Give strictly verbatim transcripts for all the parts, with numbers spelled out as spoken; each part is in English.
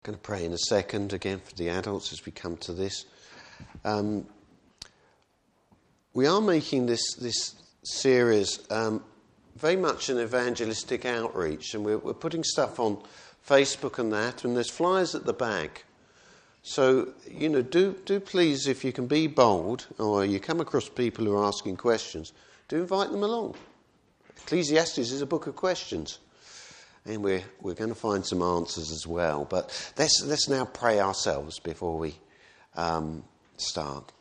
I'm going to pray in a second again for the adults as we come to this. Um, we are making this this series um, very much an evangelistic outreach, and we're, we're putting stuff on Facebook and that, and there's flyers at the back. So, you know, do do please, if you can be bold, or you come across people who are asking questions, do invite them along. Ecclesiastes is a book of questions. And we're we're going to find some answers as well. But let's let's now pray ourselves before we um, start.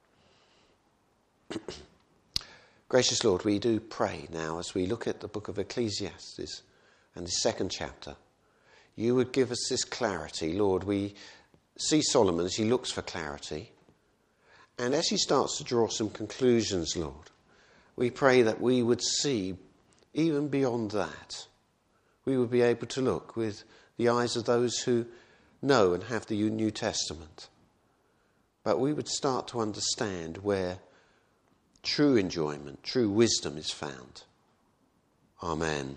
Gracious Lord, we do pray now as we look at the book of Ecclesiastes and the second chapter. You would give us this clarity, Lord. We see Solomon as he looks for clarity, and as he starts to draw some conclusions, Lord, we pray that we would see even beyond that. We would be able to look with the eyes of those who know and have the New Testament. But we would start to understand where true enjoyment, true wisdom is found. Amen.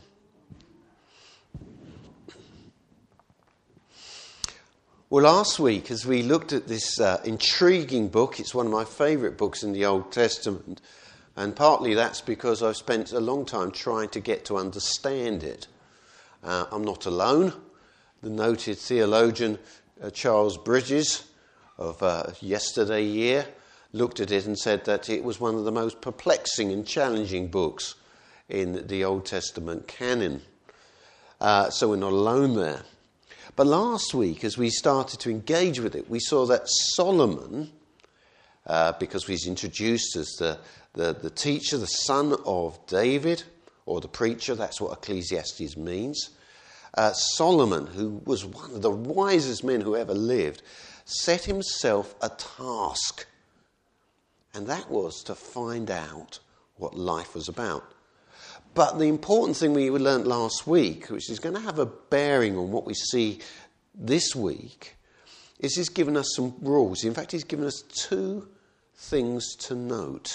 Well, last week, as we looked at this uh, intriguing book, it's one of my favourite books in the Old Testament, and partly that's because I've spent a long time trying to get to understand it. Uh, I'm not alone. The noted theologian uh, Charles Bridges of uh, yesterday year looked at it and said that it was one of the most perplexing and challenging books in the Old Testament canon. Uh, so we're not alone there. But last week, as we started to engage with it, we saw that Solomon, uh, because he's introduced as the, the, the teacher, the son of David, or the preacher, that's what Ecclesiastes means. Uh, Solomon, who was one of the wisest men who ever lived, set himself a task. And that was to find out what life was about. But the important thing we learnt last week, which is going to have a bearing on what we see this week, is he's given us some rules. In fact, he's given us two things to note.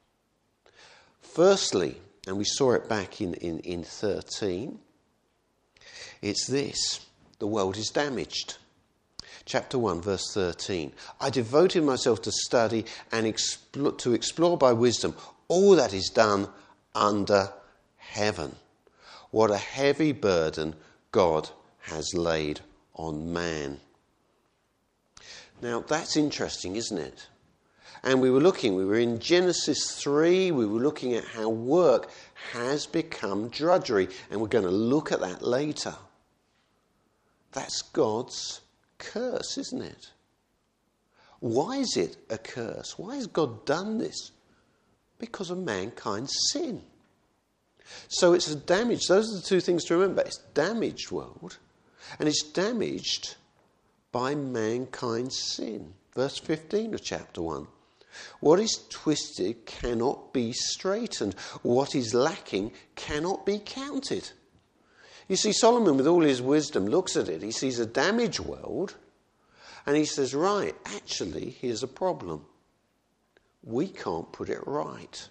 Firstly, and we saw it back in, in, in thirteen, it's this: the world is damaged. Chapter one, verse thirteen. I devoted myself to study and expl- to explore by wisdom all that is done under heaven. What a heavy burden God has laid on man. Now, that's interesting, isn't it? And we were looking, we were in Genesis three, we were looking at how work has become drudgery, and we're going to look at that later. That's God's curse, isn't it? Why is it a curse? Why has God done this? Because of mankind's sin. So it's a damage. Those are the two things to remember. It's a damaged world, and it's damaged by mankind's sin. Verse fifteen of chapter one. What is twisted cannot be straightened. What is lacking cannot be counted. You see, Solomon, with all his wisdom, looks at it. He sees a damaged world, and he says, right, actually, here's a problem. We can't put it right.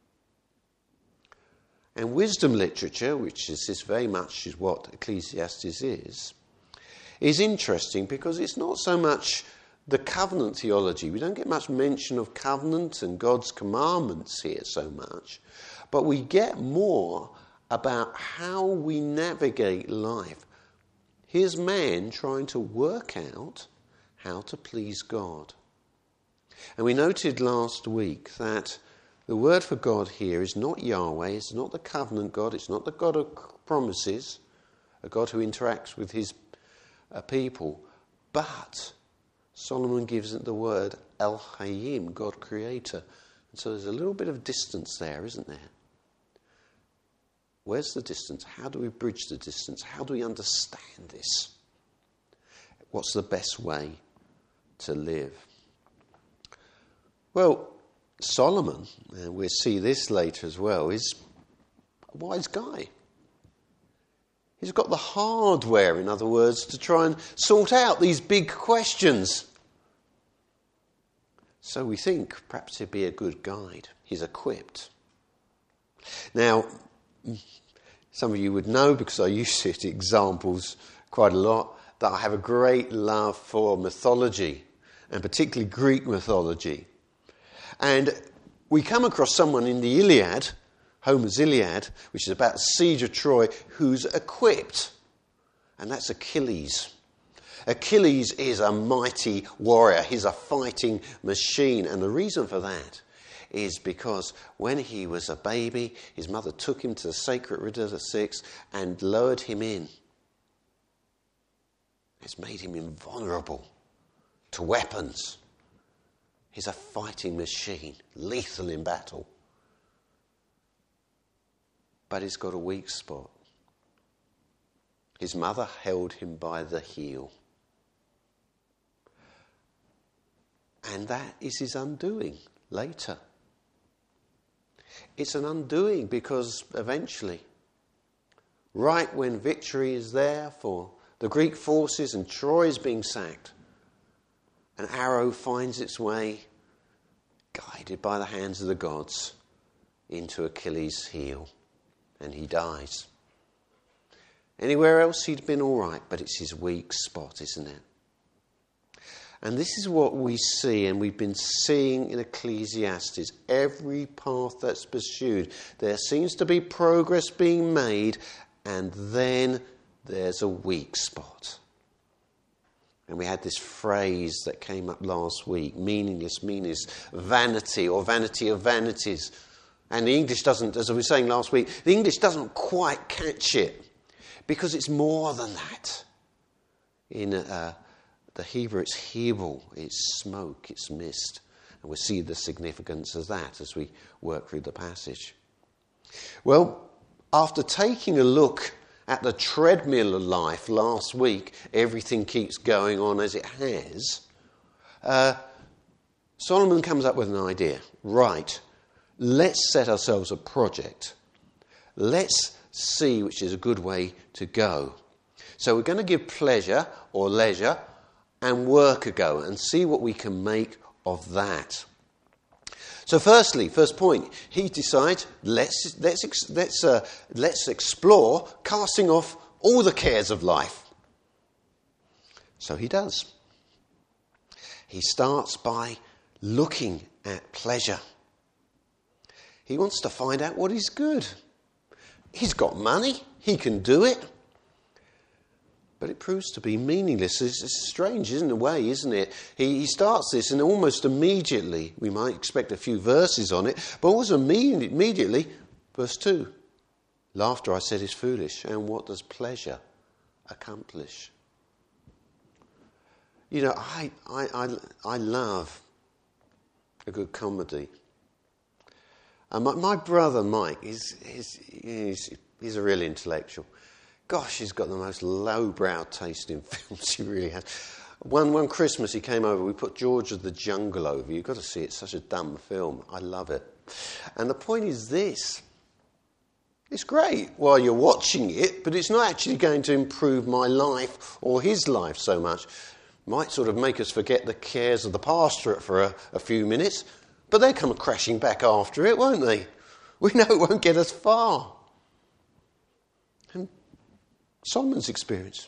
And wisdom literature, which is this very much is what Ecclesiastes is, is interesting because it's not so much the covenant theology. We don't get much mention of covenant and God's commandments here so much, but we get more about how we navigate life. Here's man trying to work out how to please God. And we noted last week that the word for God here is not Yahweh, it's not the covenant God, it's not the God of promises, a God who interacts with his uh, people, but Solomon gives it the word El-Hayim, God creator. And so there's a little bit of distance there, isn't there? Where's the distance? How do we bridge the distance? How do we understand this? What's the best way to live? Well, Solomon, and we'll see this later as well, is a wise guy. He's got the hardware, in other words, to try and sort out these big questions. So we think perhaps he'd be a good guide. He's equipped. Now, some of you would know, because I use it examples quite a lot, that I have a great love for mythology, and particularly Greek mythology. And we come across someone in the Iliad, Homer's Iliad, which is about the siege of Troy, who's equipped. And that's Achilles. Achilles is a mighty warrior. He's a fighting machine. And the reason for that is because when he was a baby, his mother took him to the sacred river of Styx and lowered him in. It's made him invulnerable to weapons. He's a fighting machine, lethal in battle. But he's got a weak spot. His mother held him by the heel. And that is his undoing later. It's an undoing because eventually, right when victory is there for the Greek forces and Troy is being sacked, an arrow finds its way, guided by the hands of the gods, into Achilles' heel, and he dies. Anywhere else he'd been all right, but it's his weak spot, isn't it? And this is what we see, and we've been seeing in Ecclesiastes. Every path that's pursued, there seems to be progress being made, and then there's a weak spot. And we had this phrase that came up last week, meaningless, meaningless, vanity, or vanity of vanities. And the English doesn't, as I was saying last week, the English doesn't quite catch it, because it's more than that. In uh, the Hebrew, it's hebel, it's smoke, it's mist. And we'll see the significance of that as we work through the passage. Well, after taking a look at the treadmill of life last week, everything keeps going on as it has, uh, Solomon comes up with an idea. Right, let's set ourselves a project. Let's see which is a good way to go. So we're going to give pleasure or leisure and work a go and see what we can make of that. So firstly, first point, he decides, let's let's let's uh, let's explore casting off all the cares of life. So he does. He starts by looking at pleasure. He wants to find out what is good. He's got money, he can do it. But it proves to be meaningless. It's, it's strange, isn't it, in a way, isn't it? He, he starts this and almost immediately, we might expect a few verses on it, but almost immediately, verse two, laughter, I said, is foolish. And what does pleasure accomplish? You know, I I I, I love a good comedy. And my, my brother Mike, he's, he's, he's, he's a real intellectual. Gosh, he's got the most lowbrow taste in films, he really has. One one Christmas he came over, we put George of the Jungle over. You've got to see it, it's such a dumb film. I love it. And the point is this. It's great while you're watching it, but it's not actually going to improve my life or his life so much. Might sort of make us forget the cares of the pastorate for a, a few minutes, but they come crashing back after it, won't they? We know it won't get us far. And Solomon's experience.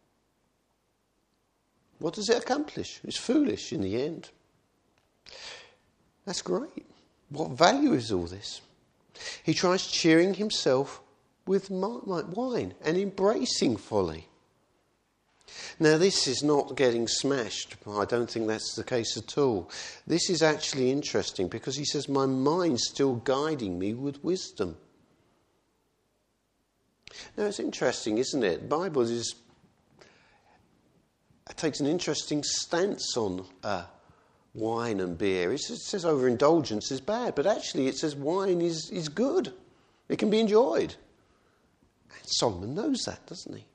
What does it accomplish? It's foolish in the end. That's great. What value is all this? He tries cheering himself with wine and embracing folly. Now, this is not getting smashed. I don't think that's the case at all. This is actually interesting because he says, my mind's still guiding me with wisdom. Now, it's interesting, isn't it? The Bible is, it takes an interesting stance on uh, wine and beer. It says overindulgence is bad, but actually it says wine is, is good. It can be enjoyed. And Solomon knows that, doesn't he?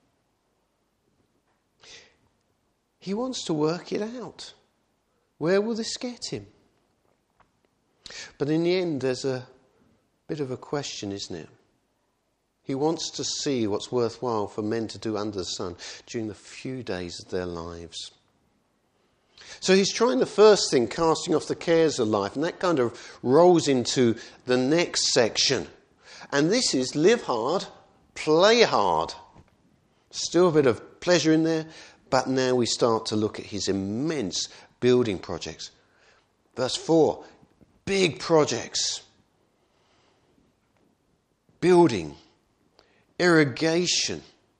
He wants to work it out. Where will this get him? But in the end, there's a bit of a question, isn't it? He wants to see what's worthwhile for men to do under the sun during the few days of their lives. So he's trying the first thing, casting off the cares of life, and that kind of rolls into the next section. And this is live hard, play hard. Still a bit of pleasure in there, But now we start to look at his immense building projects. Verse four, big projects. Building, irrigation,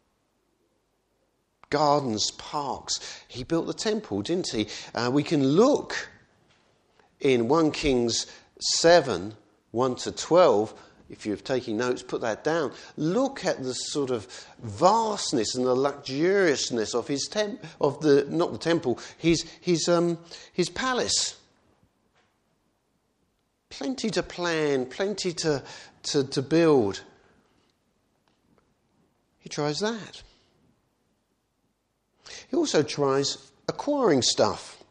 gardens, parks. He built the temple, didn't he? Uh, we can look in First Kings seven, one to twelve. If you're taking notes, put that down. Look at the sort of vastness and the luxuriousness of his temp, of the not the temple, his his um his palace. Plenty to plan, plenty to to, to build. He tries that. He also tries acquiring stuff.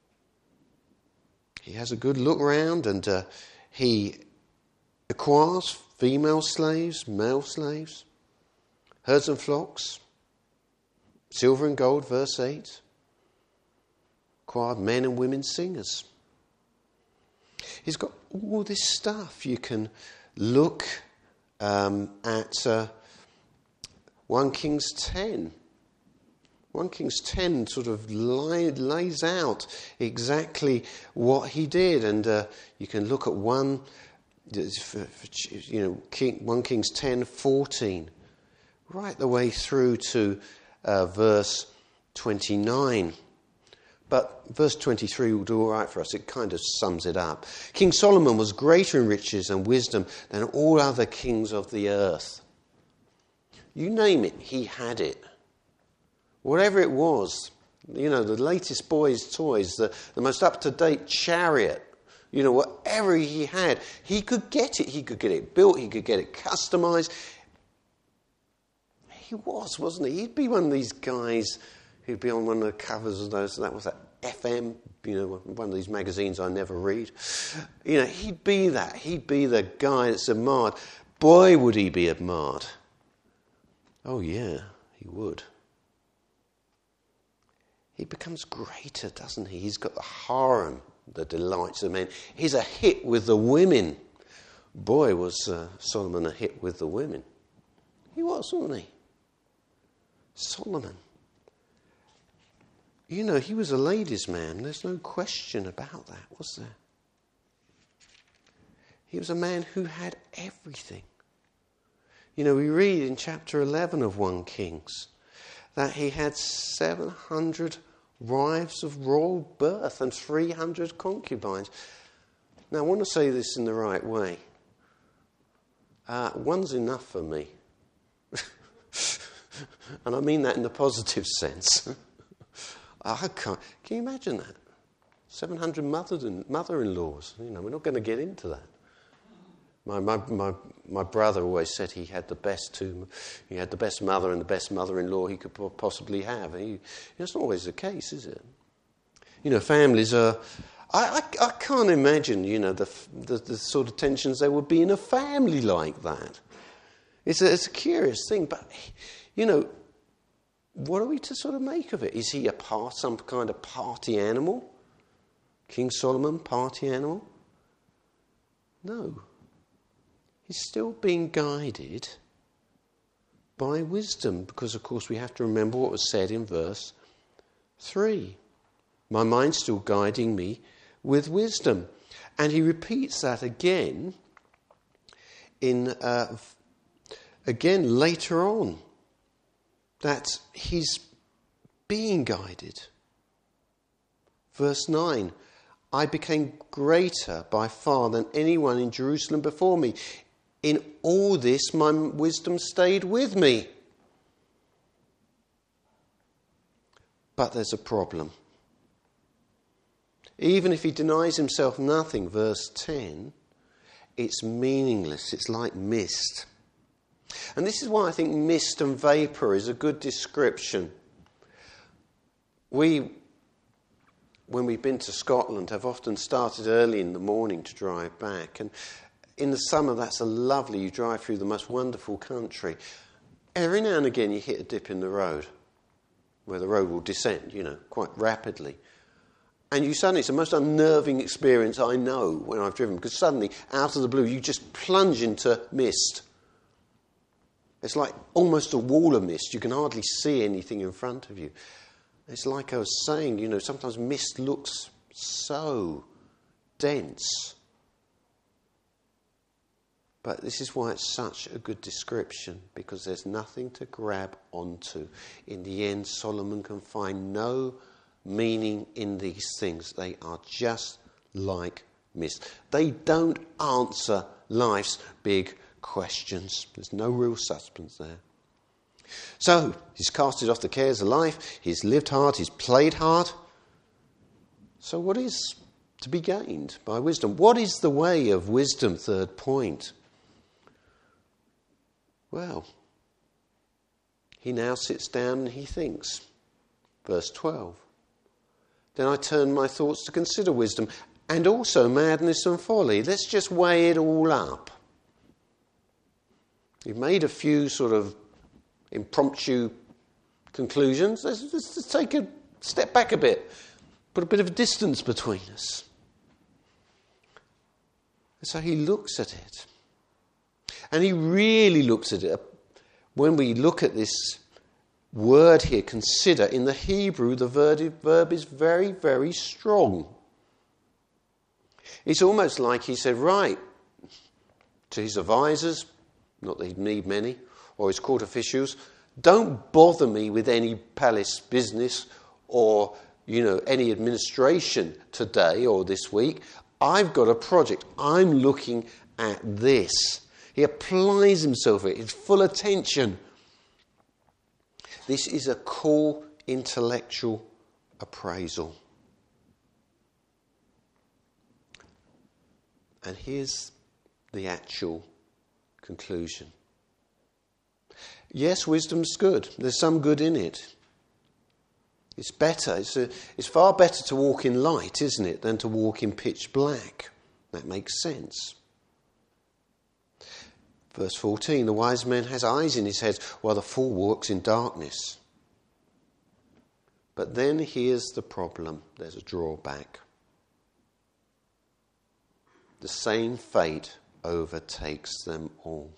He has a good look round and uh, he acquires female slaves, male slaves, herds and flocks, silver and gold, verse eight. Acquired men and women singers. He's got all this stuff. You can look um, at uh, First Kings ten. First Kings ten sort of lay, lays out exactly what he did. And uh, you can look at one, you know, King, First Kings ten fourteen, right the way through to uh, verse twenty-nine. But verse twenty-three will do all right for us. It kind of sums it up. King Solomon was greater in riches and wisdom than all other kings of the earth. You name it, he had it. Whatever it was, you know, the latest boys' toys, the, the most up-to-date chariot, you know, whatever he had, he could get it. He could get it built. He could get it customized. He was, wasn't he? He'd be one of these guys who'd be on one of the covers of those, that was that F M, you know, one of these magazines I never read. You know, he'd be that. He'd be the guy that's admired. Boy, would he be admired. Oh, yeah, he would. He becomes greater, doesn't he? He's got the harem, the delights of men. He's a hit with the women. Boy, was uh, Solomon a hit with the women. He was, wasn't he? Solomon. You know, he was a ladies' man. There's no question about that, was there? He was a man who had everything. You know, we read in chapter eleven of First Kings that he had seven hundred wives of royal birth and three hundred concubines. Now, I want to say this in the right way. Uh, one's enough for me. And I mean that in the positive sense. I can't. Can you imagine that? seven hundred mother-in-laws. You know, we're not going to get into that. My, my my my brother always said he had the best two, he had the best mother and the best mother-in-law he could possibly have. He, it's not always the case, is it? You know, families are. I, I, I can't imagine, you know, the, the the sort of tensions there would be in a family like that. It's a, it's a curious thing, but you know, what are we to sort of make of it? Is he a part, some kind of party animal? King Solomon, party animal? No. He's still being guided by wisdom, because, of course, we have to remember what was said in verse three. My mind's still guiding me with wisdom. And he repeats that again in uh, again later on, that he's being guided. Verse nine, I became greater by far than anyone in Jerusalem before me. In all this, my wisdom stayed with me. But there's a problem. Even if he denies himself nothing, verse ten, it's meaningless. It's like mist. And this is why I think mist and vapour is a good description. We, when we've been to Scotland, have often started early in the morning to drive back. And in the summer, that's a lovely, you drive through the most wonderful country. Every now and again, you hit a dip in the road, where the road will descend, you know, quite rapidly. And you suddenly, it's the most unnerving experience I know when I've driven, because suddenly, out of the blue, you just plunge into mist. It's like almost a wall of mist. You can hardly see anything in front of you. It's like I was saying, you know, sometimes mist looks so dense. But this is why it's such a good description, because there's nothing to grab onto. In the end, Solomon can find no meaning in these things. They are just like mist. They don't answer life's big questions. There's no real substance there. So, he's casted off the cares of life, he's lived hard, he's played hard. So what is to be gained by wisdom? What is the way of wisdom? Third point. Well, he now sits down and he thinks. Verse twelve. Then I turn my thoughts to consider wisdom and also madness and folly. Let's just weigh it all up. You've made a few sort of impromptu conclusions. Let's, let's just take a step back a bit. Put a bit of a distance between us. And so he looks at it. And he really looks at it. When we look at this word here, consider, in the Hebrew, the verb is very, very strong. It's almost like he said, right, to his advisors, not that he'd need many, or his court officials, don't bother me with any palace business or, you know, any administration today or this week. I've got a project. I'm looking at this. He applies himself to it. His full attention. This is a cool intellectual appraisal. And here's the actual conclusion. Yes, wisdom's good. There's some good in it. It's better. It's, a, it's far better to walk in light, isn't it, than to walk in pitch black. That makes sense. Verse fourteen, the wise man has eyes in his head while the fool walks in darkness. But then here's the problem. There's a drawback. The same fate overtakes them all.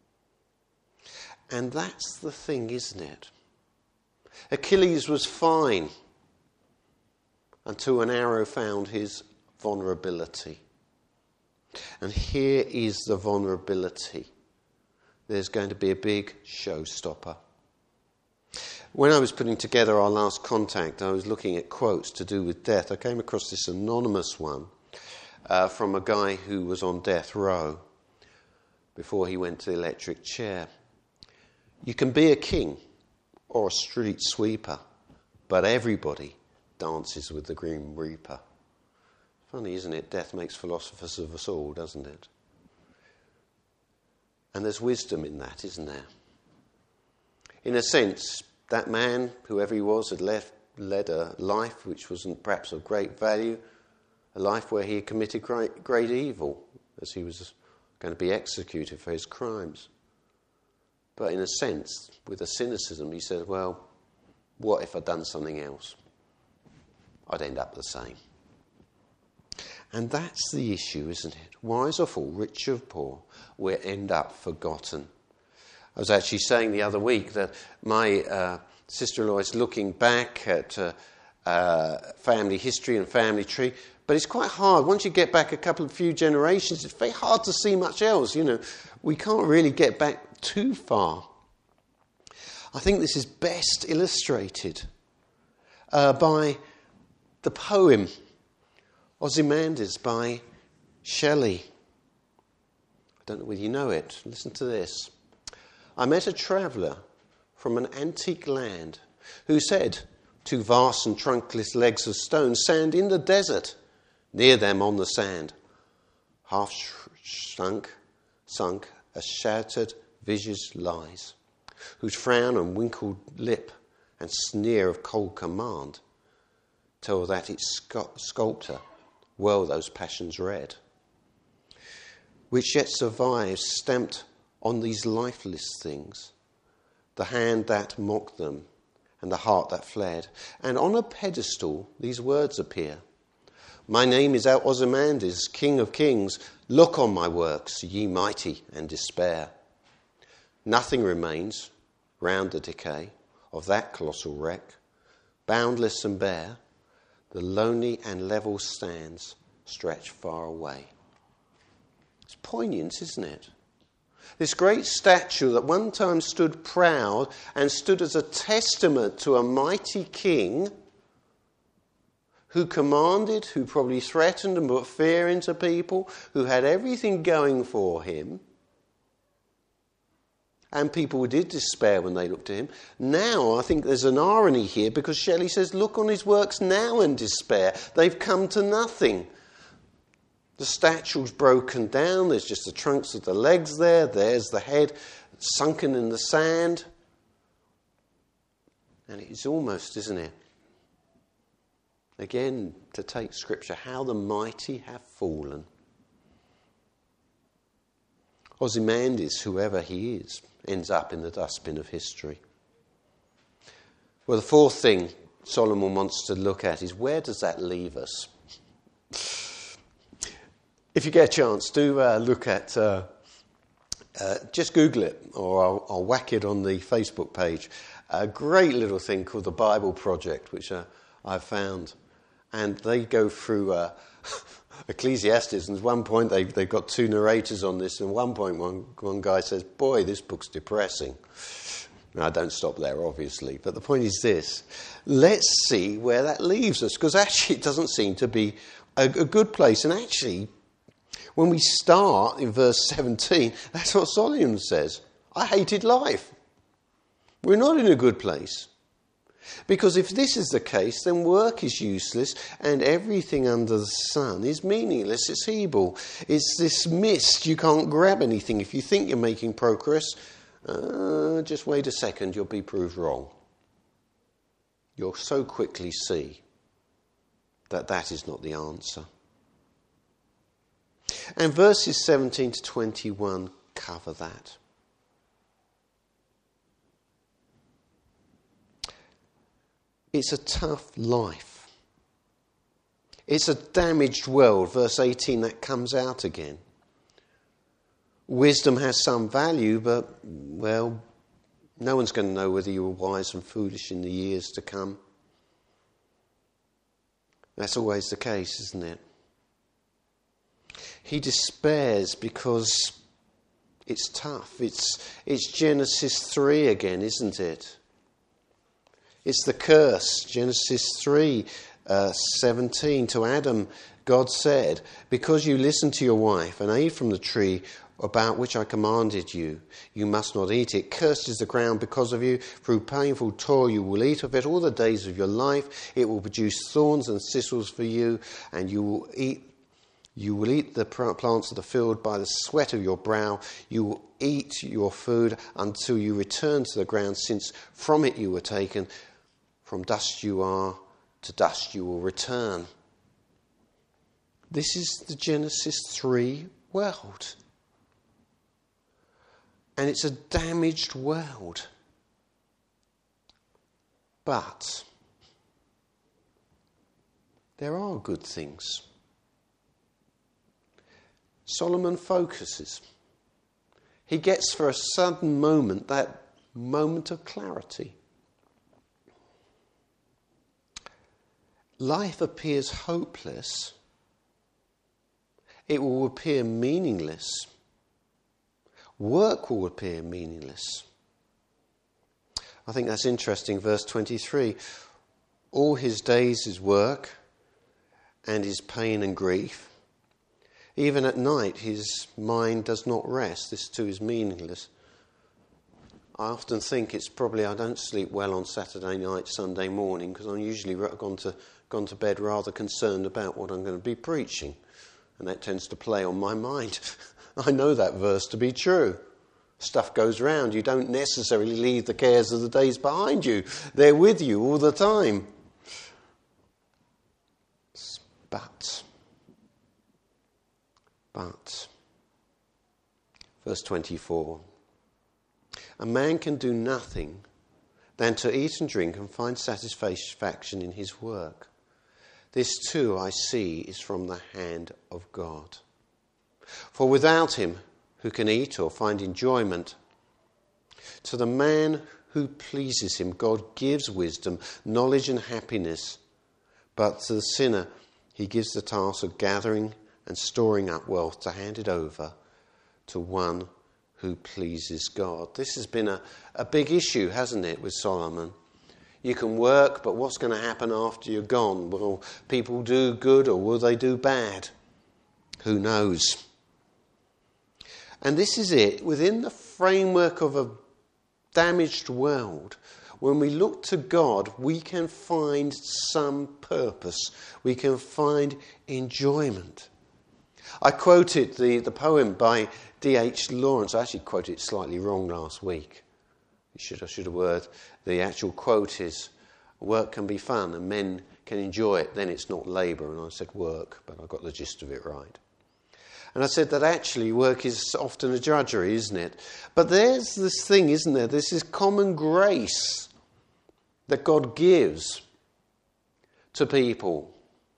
And that's the thing, isn't it? Achilles was fine until an arrow found his vulnerability. And here is the vulnerability. There's going to be a big showstopper. When I was putting together our last contact, I was looking at quotes to do with death. I came across this anonymous one uh, from a guy who was on death row before he went to the electric chair. You can be a king or a street sweeper, but everybody dances with the Grim Reaper. Funny, isn't it? Death makes philosophers of us all, doesn't it? And there's wisdom in that, isn't there? In a sense, that man, whoever he was, had left, led a life which wasn't perhaps of great value, a life where he had committed great, great evil, as he was going to be executed for his crimes. But in a sense, with a cynicism, he said, well, what if I'd done something else? I'd end up the same. And that's the issue, isn't it? Wise or fool, rich or poor, we end up forgotten. I was actually saying the other week that my uh, sister-in-law is looking back at uh, uh, family history and family tree, but it's quite hard. Once you get back a couple of few generations, it's very hard to see much else. You know, we can't really get back too far. I think this is best illustrated uh, by the poem Ozymandias by Shelley. I don't know whether you know it. Listen to this. I met a traveller from an antique land who said, two vast and trunkless legs of stone stand in the desert. Near them on the sand, half sunk, sunk, a shattered visage lies, whose frown and winkled lip and sneer of cold command tell that its sculptor well those passions read, which yet survives stamped on these lifeless things, the hand that mocked them and the heart that fled, and on a pedestal these words appear. My name is Ozymandias, King of Kings. Look on my works, ye mighty, and despair. Nothing remains round the decay of that colossal wreck boundless and bare, the lonely and level stands stretch far away. It's poignant, isn't it? This great statue that one time stood proud and stood as a testament to a mighty king who commanded, who probably threatened and put fear into people, who had everything going for him. And people did despair when they looked at him. Now, I think there's an irony here because Shelley says, look on his works now and despair. They've come to nothing. The statue's broken down. There's just the trunks of the legs there. There's the head sunken in the sand. And it's almost, isn't it? Again, to take Scripture, how the mighty have fallen. Ozymandias, whoever he is, ends up in the dustbin of history. Well, the fourth thing Solomon wants to look at is, where does that leave us? If you get a chance, do uh, look at, uh, uh, just Google it, or I'll, I'll whack it on the Facebook page. A great little thing called the Bible Project, which uh, I've found. And they go through uh, Ecclesiastes, and at one point they, they've got two narrators on this, and at one point one, one guy says, boy, this book's depressing. Now, I don't stop there, obviously, but the point is this. Let's see where that leaves us, because actually it doesn't seem to be a, a good place. And actually, when we start in verse seventeen, that's what Solomon says. I hated life. We're not in a good place. Because if this is the case, then work is useless and everything under the sun is meaningless. It's evil. It's this mist. You can't grab anything. If you think you're making progress, uh, just wait a second, you'll be proved wrong. You'll so quickly see that that is not the answer. And verses seventeen to twenty-one cover that. It's a tough life. It's a damaged world. Verse eighteen, that comes out again. Wisdom has some value, but, well, no one's going to know whether you were wise and foolish in the years to come. That's always the case, isn't it? He despairs because it's tough. It's, it's Genesis three again, isn't it? It's the curse. Genesis three, uh, seventeen. To Adam, God said, because you listened to your wife and ate from the tree about which I commanded you, you must not eat it. Cursed is the ground because of you. Through painful toil you will eat of it all the days of your life. It will produce thorns and thistles for you, and you will eat You will eat the plants of the field by the sweat of your brow. You will eat your food until you return to the ground, since from it you were taken. From dust you are, to dust you will return. This is the Genesis three world. And it's a damaged world. But there are good things. Solomon focuses. He gets for a sudden moment that moment of clarity. Life appears hopeless. It will appear meaningless. Work will appear meaningless. I think that's interesting. Verse twenty-three. All his days is work and his pain and grief. Even at night, his mind does not rest. This too is meaningless. I often think it's probably I don't sleep well on Saturday night, Sunday morning, because I'm usually gone to gone to bed rather concerned about what I'm going to be preaching, and that tends to play on my mind. I know that verse to be true. Stuff goes round. You don't necessarily leave the cares of the days behind you. They're with you all the time. But, but, verse twenty-four, a man can do nothing than to eat and drink and find satisfaction in his work. This too, I see, is from the hand of God. For without him, who can eat or find enjoyment? To the man who pleases him. God gives wisdom, knowledge and happiness. But to the sinner, he gives the task of gathering and storing up wealth to hand it over to one who pleases God. This has been a, a big issue, hasn't it, with Solomon? You can work, but what's going to happen after you're gone? Will people do good or will they do bad? Who knows? And this is it. Within the framework of a damaged world, when we look to God, we can find some purpose. We can find enjoyment. I quoted the, the poem by D H Lawrence. I actually quoted it slightly wrong last week. Should I should have word. The actual quote is, work can be fun and men can enjoy it, then it's not labour. And I said work, but I got the gist of it right. And I said that actually work is often a drudgery, isn't it? But there's this thing, isn't there? There's this common grace that God gives to people,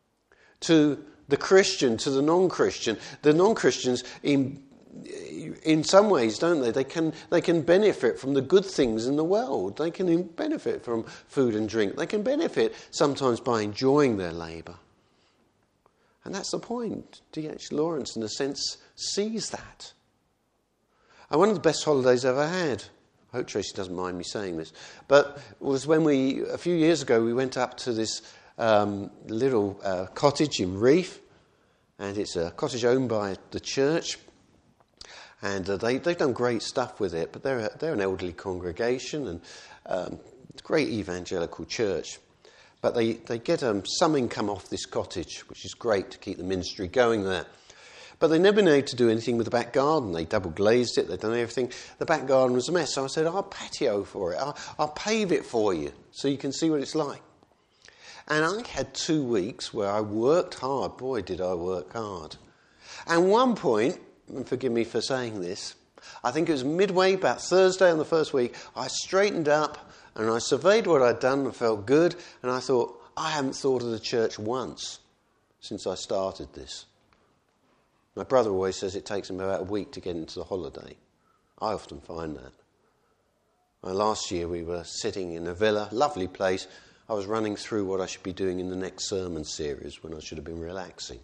to the Christian, to the non-Christian. The non-Christians, in in some ways, don't they? They can they can benefit from the good things in the world. They can benefit from food and drink. They can benefit sometimes by enjoying their labour. And that's the point. D H Lawrence, in a sense, sees that. And one of the best holidays I ever had, I hope Tracy doesn't mind me saying this, but was when we, a few years ago, we went up to this um, little uh, cottage in Reef, and it's a cottage owned by the church. And uh, they, they've done great stuff with it, but they're, a, they're an elderly congregation and um, great evangelical church. But they, they get um, some income off this cottage, which is great to keep the ministry going there. But they've never been able to do anything with the back garden. They double glazed it, they've done everything. The back garden was a mess. So I said, I'll patio for it. I'll, I'll pave it for you so you can see what it's like. And I had two weeks where I worked hard. Boy, did I work hard. And one point, and forgive me for saying this, I think it was midway, about Thursday on the first week, I straightened up and I surveyed what I'd done and felt good, and I thought, I haven't thought of the church once since I started this. My brother always says it takes him about a week to get into the holiday. I often find that. Well, last year we were sitting in a villa, lovely place. I was running through what I should be doing in the next sermon series when I should have been relaxing.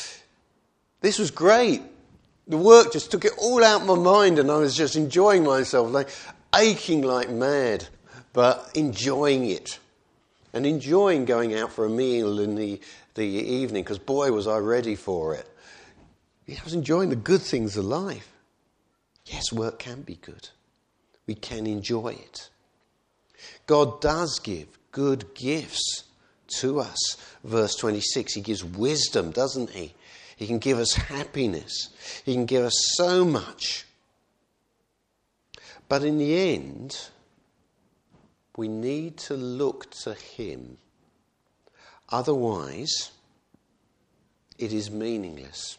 This was great. The work just took it all out of my mind and I was just enjoying myself, like aching like mad, but enjoying it. And enjoying going out for a meal in the, the evening, because boy was I ready for it. I was enjoying the good things of life. Yes, work can be good. We can enjoy it. God does give good gifts to us. Verse twenty-six, he gives wisdom, doesn't he? He can give us happiness. He can give us so much. But in the end, we need to look to him. Otherwise, it is meaningless.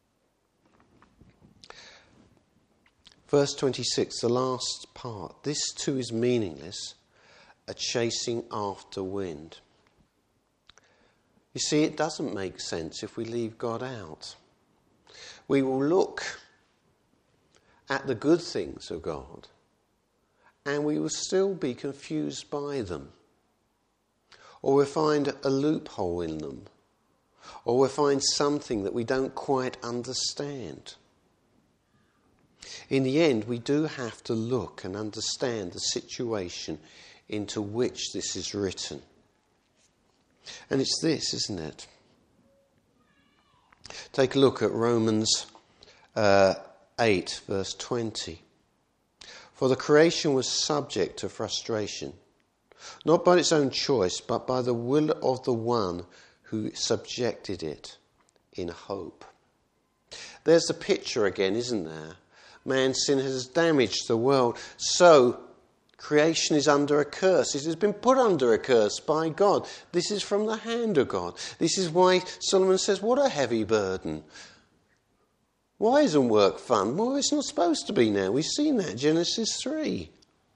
Verse twenty-six, the last part. This too is meaningless, a chasing after wind. You see, it doesn't make sense if we leave God out. We will look at the good things of God and we will still be confused by them. Or we'll find a loophole in them. Or we'll find something that we don't quite understand. In the end, we do have to look and understand the situation into which this is written. And it's this, isn't it? Take a look at Romans uh, eight, verse twenty. For the creation was subject to frustration, not by its own choice, but by the will of the one who subjected it in hope. There's the picture again, isn't there? Man's sin has damaged the world. So, creation is under a curse. It has been put under a curse by God. This is from the hand of God. This is why Solomon says, what a heavy burden. Why isn't work fun? Well, it's not supposed to be now. We've seen that, Genesis three.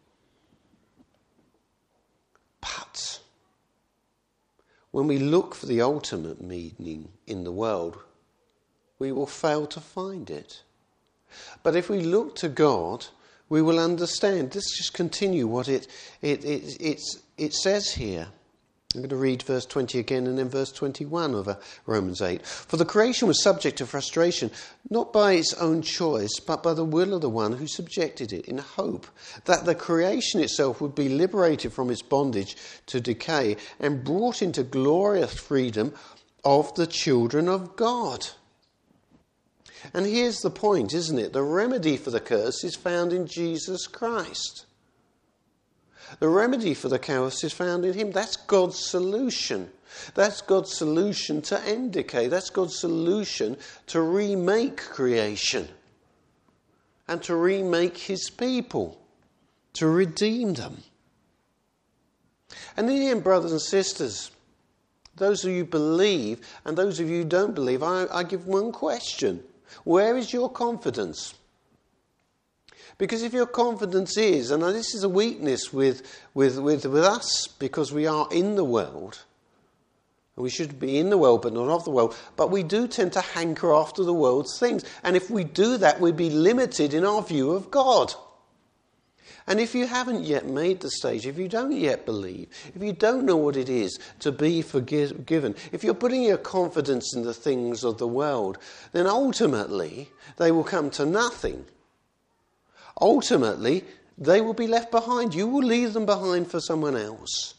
But when we look for the ultimate meaning in the world, we will fail to find it. But if we look to God, we will understand. Let's just continue what it it it it's, it says here. I'm going to read verse twenty again and then verse twenty-one of Romans eight. For the creation was subject to frustration, not by its own choice, but by the will of the one who subjected it, in hope that the creation itself would be liberated from its bondage to decay and brought into glorious freedom of the children of God. And here's the point, isn't it? The remedy for the curse is found in Jesus Christ. The remedy for the curse is found in him. That's God's solution. That's God's solution to end decay. That's God's solution to remake creation and to remake his people, to redeem them. And in the end, brothers and sisters, those of you who believe and those of you who don't believe, I, I give one question. Where is your confidence? Because if your confidence is, and this is a weakness with, with, with, with us, because we are in the world, and we should be in the world but not of the world, but we do tend to hanker after the world's things. And if we do that, we'd be limited in our view of God. And if you haven't yet made the stage, if you don't yet believe, if you don't know what it is to be forgiven, if you're putting your confidence in the things of the world, then ultimately they will come to nothing. Ultimately, they will be left behind. You will leave them behind for someone else.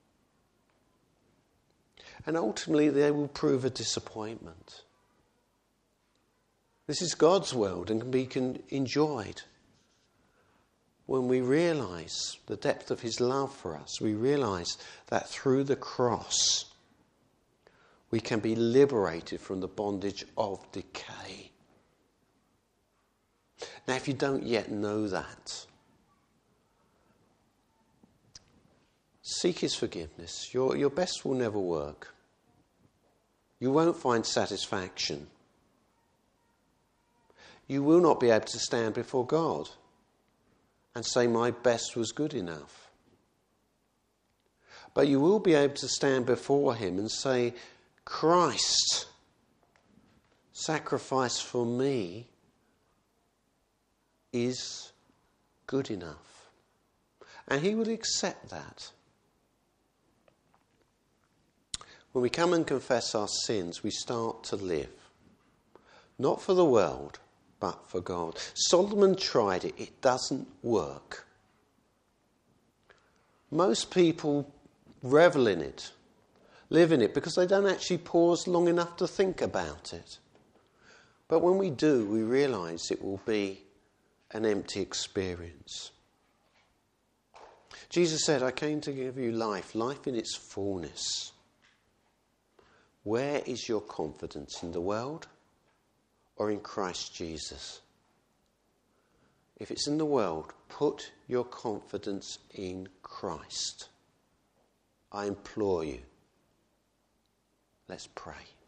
And ultimately, they will prove a disappointment. This is God's world and can be enjoyed when we realise the depth of his love for us. We realise that through the cross, we can be liberated from the bondage of decay. Now, if you don't yet know that, seek his forgiveness. Your, your best will never work. You won't find satisfaction. You will not be able to stand before God and say, my best was good enough. But you will be able to stand before him and say, Christ sacrifice for me is good enough. And he will accept that. When we come and confess our sins, we start to live. Not for the world, but for God. Solomon tried it. It doesn't work. Most people revel in it, live in it, because they don't actually pause long enough to think about it. But when we do, we realise it will be an empty experience. Jesus said, I came to give you life, life in its fullness. Where is your confidence? In the world or in Christ Jesus? If it's in the world, put your confidence in Christ. I implore you. Let's pray.